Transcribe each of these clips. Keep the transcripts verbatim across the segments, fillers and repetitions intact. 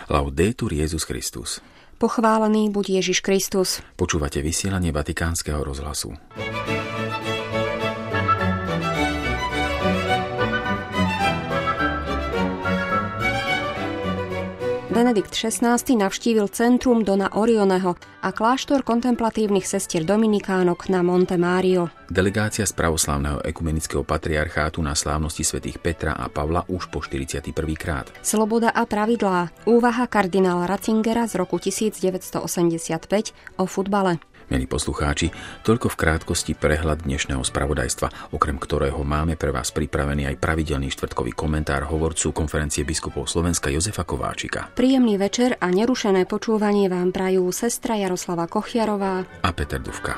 Laudetur Jesus Christus. Pochválený buď Ježiš Kristus. Počúvate vysielanie Vatikánskeho rozhlasu. Benedikt šestnásty navštívil centrum Dona Orioneho a kláštor kontemplatívnych sestier dominikánok na Monte Mario. Delegácia z pravoslávneho ekumenického patriarchátu na slávnosti svätých Petra a Pavla už po štyridsiaty prvý krát. Sloboda a pravidlá. Úvaha kardinála Ratzingera z roku devätnásťstoosemdesiatpäť o futbale. Milí poslucháči, toľko v krátkosti prehľad dnešného spravodajstva, okrem ktorého máme pre vás pripravený aj pravidelný štvrtkový komentár hovorcu Konferencie biskupov Slovenska Jozefa Kováčika. Príjemný večer a nerušené počúvanie vám prajú sestra Jaroslava Kochiarová a Peter Dufka.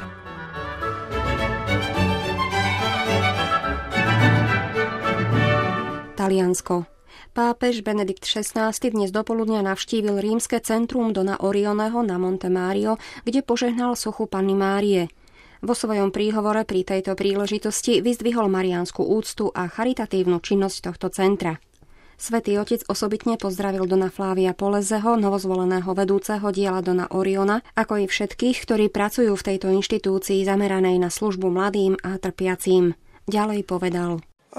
Taliansko. Pápež Benedikt šestnásty dnes dopoludnia navštívil rímske centrum Dona Orioneho na Monte Mario, kde požehnal sochu Panny Márie. Vo svojom príhovore pri tejto príležitosti vyzdvihol mariánsku úctu a charitatívnu činnosť tohto centra. Svätý Otec osobitne pozdravil Dona Flávia Polezeho, novozvoleného vedúceho diela Dona Oriona, ako i všetkých, ktorí pracujú v tejto inštitúcii zameranej na službu mladým a trpiacím. Ďalej povedal: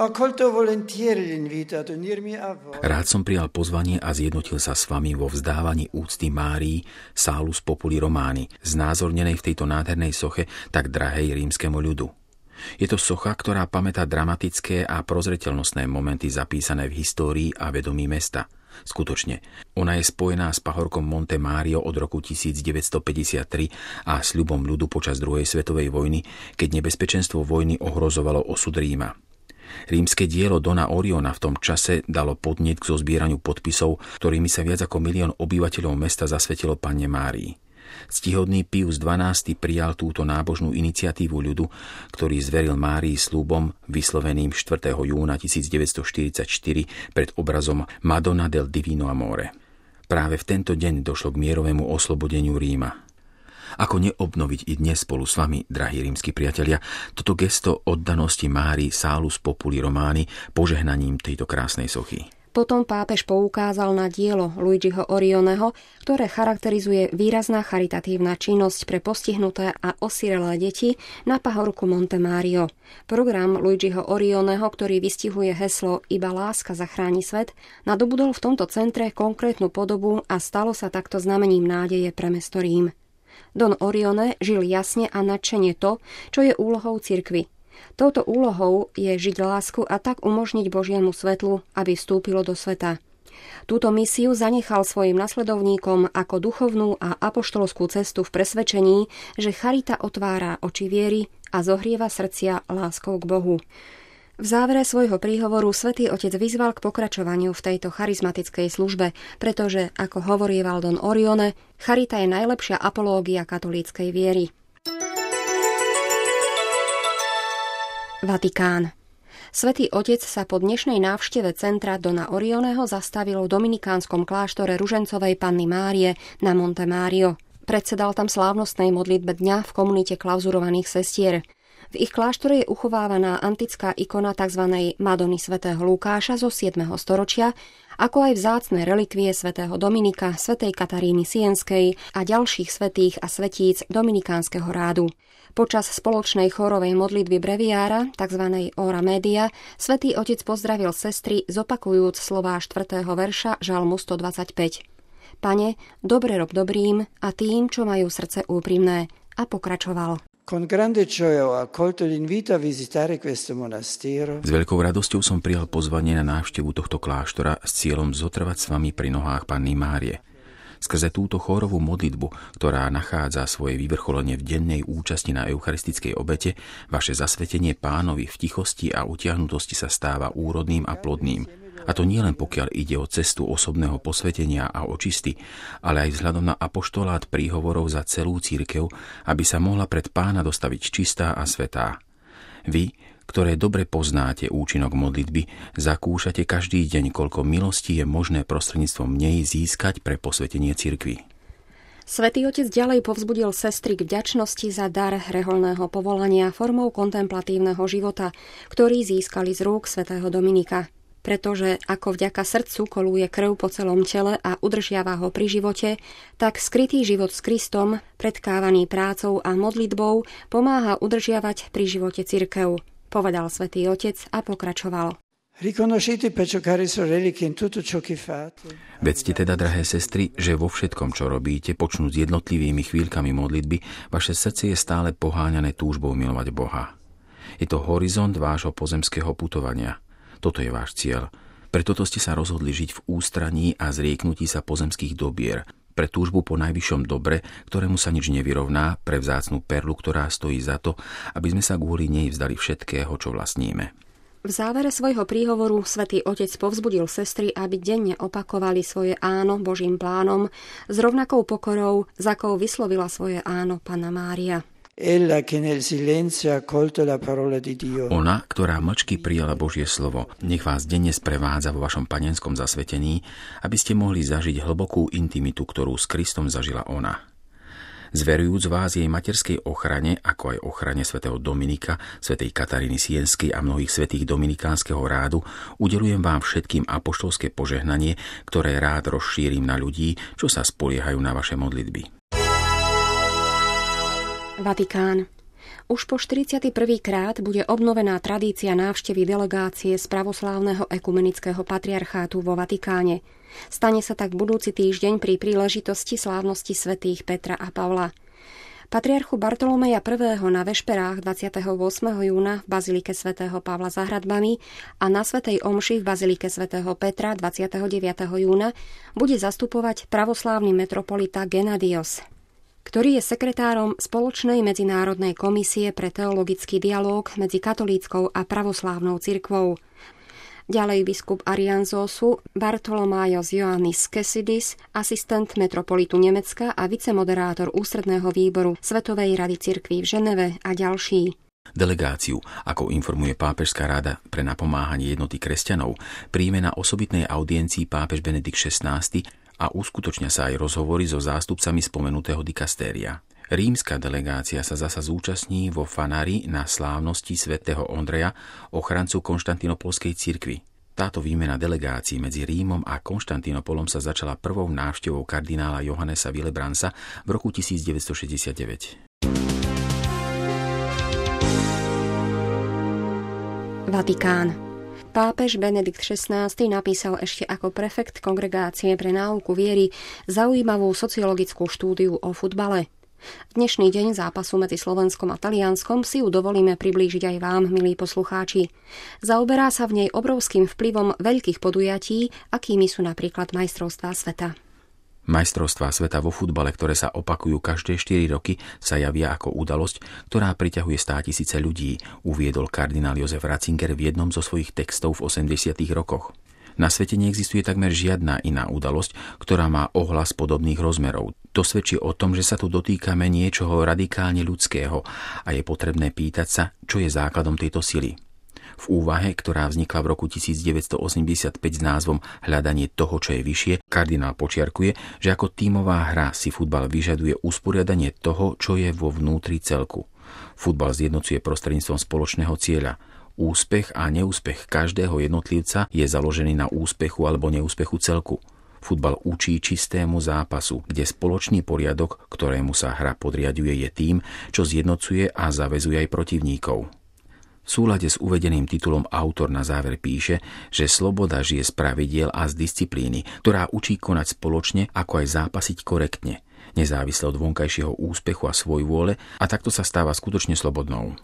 Rád som prijal pozvanie a zjednotil sa s vami vo vzdávaní úcty Márii Salus Populi Romani, znázornenej v tejto nádhernej soche tak drahej rímskemu ľudu. Je to socha, ktorá pamätá dramatické a prozreteľnostné momenty zapísané v histórii a vedomí mesta. Skutočne, ona je spojená s pahorkom Monte Mario od roku devätnásťstopäťdesiattri a sľubom ľudu počas druhej svetovej vojny, keď nebezpečenstvo vojny ohrozovalo osud Ríma. Rímske dielo Dona Oriona v tom čase dalo podnet k zozbieraniu podpisov, ktorými sa viac ako milión obyvateľov mesta zasvetilo Panne Márii. Ctihodný Pius dvanásty prijal túto nábožnú iniciatívu ľudu, ktorý zveril Márii sľubom vysloveným štvrtého júna devätnásťstoštyridsaťštyri pred obrazom Madonna del Divino Amore. Práve v tento deň došlo k mierovému oslobodeniu Ríma. Ako neobnoviť i dnes spolu s vami, drahí rímski priatelia, toto gesto oddanosti Márii Salus Populi Romani požehnaním tejto krásnej sochy. Potom pápež poukázal na dielo Luigiho Orioneho, ktoré charakterizuje výrazná charitatívna činnosť pre postihnuté a osirelé deti na pahorku Monte Mario. Program Luigiho Orioneho, ktorý vystihuje heslo Iba láska zachráni svet, nadobudol v tomto centre konkrétnu podobu a stalo sa takto znamením nádeje pre mesto Rím. Don Orione žil jasne a nadšene to, čo je úlohou cirkvi. Touto úlohou je žiť lásku a tak umožniť Božiemu svetlu, aby vstúpilo do sveta. Túto misiu zanechal svojim nasledovníkom ako duchovnú a apoštolskú cestu v presvedčení, že charita otvára oči viery a zohrieva srdcia láskou k Bohu. V závere svojho príhovoru Svätý Otec vyzval k pokračovaniu v tejto charizmatickej službe, pretože, ako hovorieval Don Orione, charita je najlepšia apológia katolíckej viery. Vatikán. Svätý Otec sa po dnešnej návšteve centra Dona Orioneho zastavil v dominikánskom kláštore Ružencovej Panny Márie na Monte Mario. Predsedal tam slávnostnej modlitbe dňa v komunite klauzurovaných sestier. V ich kláštore je uchovávaná antická ikona tzv. Madony svätého Lukáša zo siedmeho storočia, ako aj vzácne relikvie svätého Dominika, svätej Kataríny Sienskej a ďalších svätých a svetíc dominikánskeho rádu. Počas spoločnej chórovej modlitby breviára, tzv. Ora Media, Svätý Otec pozdravil sestry, zopakujúc slová štvrtého verša Žalmu stodvadsaťpäť. Pane, dobre rob dobrým a tým, čo majú srdce úprimné. A pokračoval. S veľkou radosťou som prijal pozvanie na návštevu tohto kláštora s cieľom zotrvať s vami pri nohách Panny Márie. Skrze túto chórovú modlitbu, ktorá nachádza svoje vyvrcholenie v dennej účasti na eucharistickej obete, vaše zasvetenie Pánovi v tichosti a utiahnutosti sa stáva úrodným a plodným. A to nielen pokiaľ ide o cestu osobného posvetenia a očisty, ale aj vzhľadom na apoštolát príhovorov za celú cirkev, aby sa mohla pred Pána dostaviť čistá a svätá. Vy, ktoré dobre poznáte účinok modlitby, zakúšate každý deň, koľko milostí je možné prostredníctvom nej získať pre posvetenie cirkvi. Svätý Otec ďalej povzbudil sestry k vďačnosti za dar reholného povolania formou kontemplatívneho života, ktorý získali z rúk svätého Dominika. pretože ako vďaka srdcu koluje krv po celom tele a udržiava ho pri živote, tak skrytý život s Kristom, predkávaný prácou a modlitbou, pomáha udržiavať pri živote cirkev, povedal svätý Otec a pokračoval. Vedzte teda, drahé sestry, že vo všetkom, čo robíte, počnú s jednotlivými chvíľkami modlitby, vaše srdce je stále poháňané túžbou milovať Boha. Je to horizont vášho pozemského putovania. Toto je váš cieľ. Pre toto ste sa rozhodli žiť v ústraní a zrieknutí sa pozemských dobier, pre túžbu po najvyššom dobre, ktorému sa nič nevyrovná, pre vzácnu perlu, ktorá stojí za to, aby sme sa kvôli nej vzdali všetkého, čo vlastníme. V závere svojho príhovoru svätý Otec povzbudil sestry, aby denne opakovali svoje áno Božím plánom s rovnakou pokorou, s akou vyslovila svoje áno Panna Mária. Ona, ktorá mlčky prijala Božie slovo, nech vás denne sprevádza vo vašom panenskom zasvetení, aby ste mohli zažiť hlbokú intimitu, ktorú s Kristom zažila ona. Zverujúc vás jej materskej ochrane, ako aj ochrane svätého Dominika, svätej Kataríny Sienskej a mnohých svätých dominikánskeho rádu, udelujem vám všetkým apoštolské požehnanie, ktoré rád rozšírim na ľudí, čo sa spoliehajú na vaše modlitby. Vatikán. Už po štyridsiaty prvý krát bude obnovená tradícia návštevy delegácie z pravoslávneho ekumenického patriarchátu vo Vatikáne. Stane sa tak budúci týždeň pri príležitosti slávnosti svätých Petra a Pavla. Patriarchu Bartolomeja I. na vešperách dvadsiateho ôsmeho júna v bazilike svätého Pavla za hradbami a na svätej omši v bazilike svätého Petra dvadsiateho deviateho júna bude zastupovať pravoslávny metropolita Genadios, ktorý je sekretárom Spoločnej medzinárodnej komisie pre teologický dialóg medzi katolíckou a pravoslávnou cirkvou. Ďalej biskup Arianzosu Bartolomaios Ioannis Kesidis, asistent metropolitu Nemecka a vicemoderátor ústredného výboru Svetovej rady cirkví v Ženeve a ďalší. Delegáciu, ako informuje Pápežská rada pre napomáhanie jednoty kresťanov, príjme na osobitnej audiencii pápež Benedikt šestnásty a uskutočnia sa aj rozhovory so zástupcami spomenutého dikastéria. Rímska delegácia sa zasa zúčastní vo Fanári na slávnosti svätého Ondreja, ochrancu konštantinopolskej cirkvi. Táto výmena delegácií medzi Rímom a Konštantínopolom sa začala prvou návštevou kardinála Johannesa Willebransa v roku tisícdeväťstošesťdesiatdeväť. Vatikán. Pápež Benedikt šestnásty napísal ešte ako prefekt Kongregácie pre náuku viery zaujímavú sociologickú štúdiu o futbale. V dnešný deň zápasu medzi Slovenskom a Talianskom si ju dovolíme priblížiť aj vám, milí poslucháči. Zaoberá sa v nej obrovským vplyvom veľkých podujatí, akými sú napríklad majstrovstvá sveta. Majstrovstvá sveta vo futbale, ktoré sa opakujú každé štyri roky, sa javia ako udalosť, ktorá priťahuje státisíce ľudí, uviedol kardinál Jozef Ratzinger v jednom zo svojich textov v osemdesiatych rokoch. Na svete neexistuje takmer žiadna iná udalosť, ktorá má ohlas podobných rozmerov. To svedčí o tom, že sa tu dotýkame niečoho radikálne ľudského a je potrebné pýtať sa, čo je základom tejto sily. V úvahe, ktorá vznikla v roku tisícdeväťstoosemdesiatpäť s názvom Hľadanie toho, čo je vyššie, kardinál počiarkuje, že ako tímová hra si futbal vyžaduje usporiadanie toho, čo je vo vnútri celku. Futbal zjednocuje prostredníctvom spoločného cieľa. Úspech a neúspech každého jednotlivca je založený na úspechu alebo neúspechu celku. Futbal učí čistému zápasu, kde spoločný poriadok, ktorému sa hra podriaďuje, je tým, čo zjednocuje a zaväzuje aj protivníkov. V súlade s uvedeným titulom autor na záver píše, že sloboda žije z pravidiel a z disciplíny, ktorá učí konať spoločne, ako aj zápasiť korektne, nezávisle od vonkajšieho úspechu a svojvôle, a takto sa stáva skutočne slobodnou.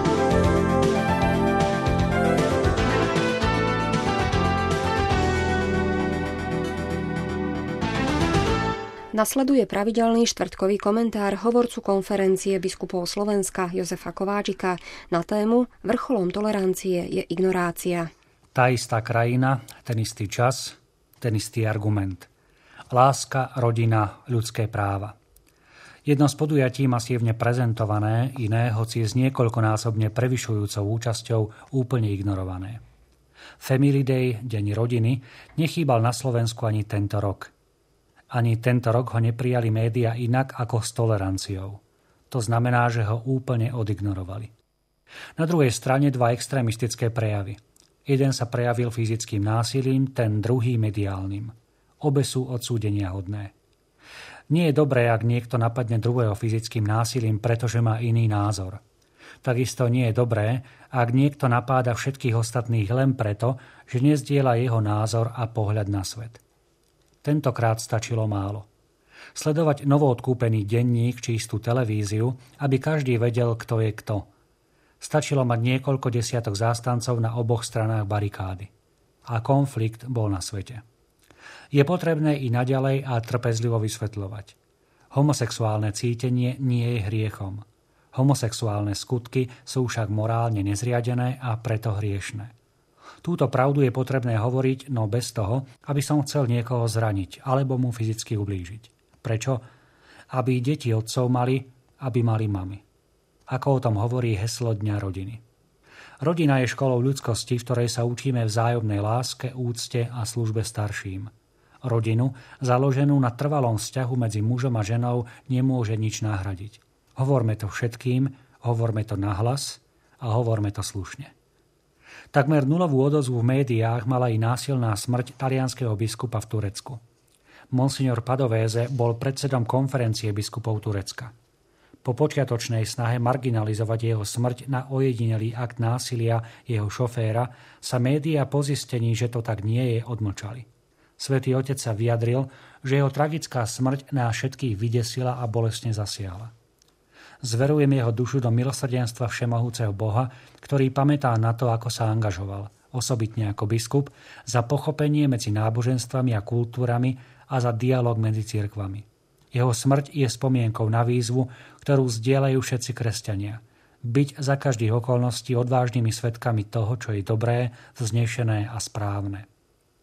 Nasleduje pravidelný štvrtkový komentár hovorcu konferencie biskupov Slovenska Jozefa Kováčika na tému Vrcholom tolerancie je ignorácia. Tá istá krajina, ten istý čas, ten istý argument. Láska, rodina, ľudské práva. Jedno z podujatí masívne prezentované, iné, hoci je s niekoľkonásobne prevyšujúcou účasťou, úplne ignorované. Family Day, deň rodiny, nechýbal na Slovensku ani tento rok. Ani tento rok ho neprijali médiá inak ako s toleranciou. To znamená, že ho úplne odignorovali. Na druhej strane dva extrémistické prejavy. Jeden sa prejavil fyzickým násilím, ten druhý mediálnym. Obe sú odsúdenia hodné. Nie je dobré, ak niekto napadne druhého fyzickým násilím, pretože má iný názor. Takisto nie je dobré, ak niekto napáda všetkých ostatných len preto, že nezdieľa jeho názor a pohľad na svet. Tentokrát stačilo málo. Sledovať novoodkúpený denník či istú televíziu, aby každý vedel, kto je kto. Stačilo mať niekoľko desiatok zástancov na oboch stranách barikády. A konflikt bol na svete. Je potrebné i naďalej a trpezlivo vysvetľovať. Homosexuálne cítenie nie je hriechom. Homosexuálne skutky sú však morálne nezriadené a preto hriešne. Túto pravdu je potrebné hovoriť, no bez toho, aby som chcel niekoho zraniť alebo mu fyzicky ublížiť. Prečo? Aby deti otcov mali, aby mali mamy. Ako o tom hovorí heslo Dňa rodiny. Rodina je školou ľudskosti, v ktorej sa učíme vzájomnej láske, úcte a službe starším. Rodinu, založenú na trvalom vzťahu medzi mužom a ženou, nemôže nič nahradiť. Hovorme to všetkým, hovorme to nahlas a hovorme to slušne. Takmer nulovú odozvu v médiách mala i násilná smrť talianskeho biskupa v Turecku. Monsignor Padovese bol predsedom konferencie biskupov Turecka. Po počiatočnej snahe marginalizovať jeho smrť na ojedinelý akt násilia jeho šoféra sa médiá po zistení, že to tak nie je, odmlčali. Svätý Otec sa vyjadril, že jeho tragická smrť nás všetkých vydesila a bolestne zasiahla. Zverujem jeho dušu do milosrdenstva všemohúceho Boha, ktorý pamätá na to, ako sa angažoval, osobitne ako biskup, za pochopenie medzi náboženstvami a kultúrami a za dialog medzi cirkvami. Jeho smrť je spomienkou na výzvu, ktorú zdieľajú všetci kresťania. Byť za každých okolností odvážnymi svedkami toho, čo je dobré, vznešené a správne.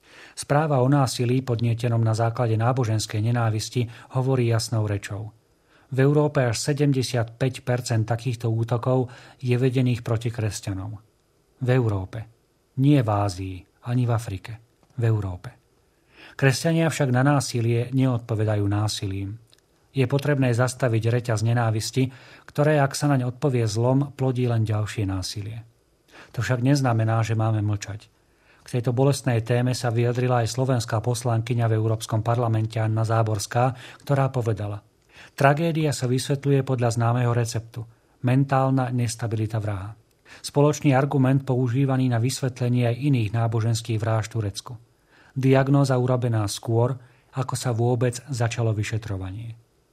Správa o násilí podnietenom na základe náboženskej nenávisti hovorí jasnou rečou. V Európe až sedemdesiatpäť percent takýchto útokov je vedených proti kresťanom. V Európe. Nie v Ázii, ani v Afrike. V Európe. Kresťania však na násilie neodpovedajú násilím. Je potrebné zastaviť reťaz nenávisti, ktoré, ak sa naň odpovie zlom, plodí len ďalšie násilie. To však neznamená, že máme mlčať. K tejto bolestnej téme sa vyjadrila aj slovenská poslankyňa v Európskom parlamente Anna Záborská, ktorá povedala: Tragédia sa vysvetľuje podľa známeho receptu. Mentálna nestabilita vraha. Spoločný argument používaný na vysvetlenie aj iných náboženských vrážd v Turecku. Diagnóza urobená skôr, ako sa vôbec začalo vyšetrovanie.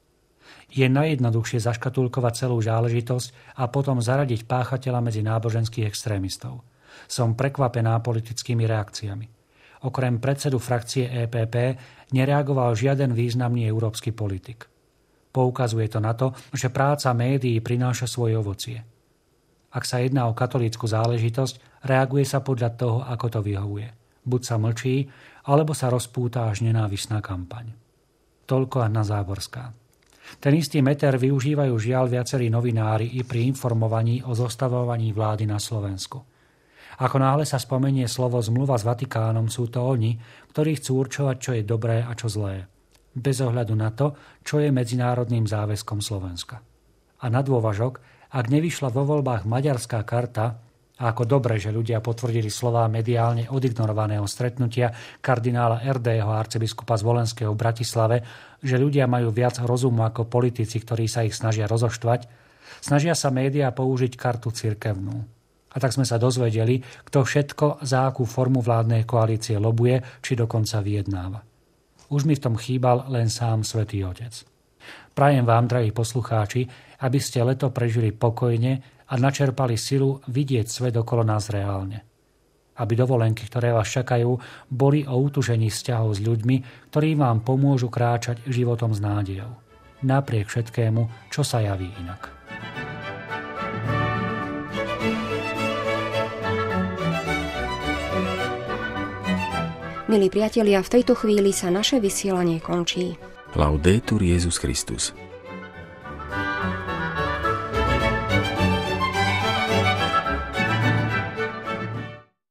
Je najjednoduchšie zaškatulkovať celú záležitosť a potom zaradiť páchateľa medzi náboženských extrémistov. Som prekvapená politickými reakciami. Okrem predsedu frakcie é pé pé nereagoval žiaden významný európsky politik. Poukazuje to na to, že práca médií prináša svoje ovocie. Ak sa jedná o katolícku záležitosť, reaguje sa podľa toho, ako to vyhovuje. Buď sa mlčí, alebo sa rozpúta až nenávisná kampaň. Toľko Anna Záborská. Ten istý meter využívajú žiaľ viacerí novinári i pri informovaní o zostavovaní vlády na Slovensku. Ako náhle sa spomenie slovo zmluva s Vatikánom, sú to oni, ktorí chcú určovať, čo je dobré a čo zlé. Bez ohľadu na to, čo je medzinárodným záväzkom Slovenska. A na dôvažok, ak nevyšla vo voľbách maďarská karta, a ako dobre, že ľudia potvrdili slová mediálne odignorovaného stretnutia kardinála Erdého a arcibiskupa Zvolenského v Bratislave, že ľudia majú viac rozumu ako politici, ktorí sa ich snažia rozoštvať, snažia sa médiá použiť kartu cirkevnú. A tak sme sa dozvedeli, kto všetko za akú formu vládnej koalície lobuje, či dokonca vyjednáva. Už mi v tom chýbal len sám Svätý Otec. Prajem vám, drahí poslucháči, aby ste leto prežili pokojne a načerpali silu vidieť svet okolo nás reálne. Aby dovolenky, ktoré vás čakajú, boli o utužení vzťahov s ľuďmi, ktorí vám pomôžu kráčať životom s nádejou. Napriek všetkému, čo sa javí inak. Milí priatelia, v tejto chvíli sa naše vysielanie končí. Laudetur Jesus Christus.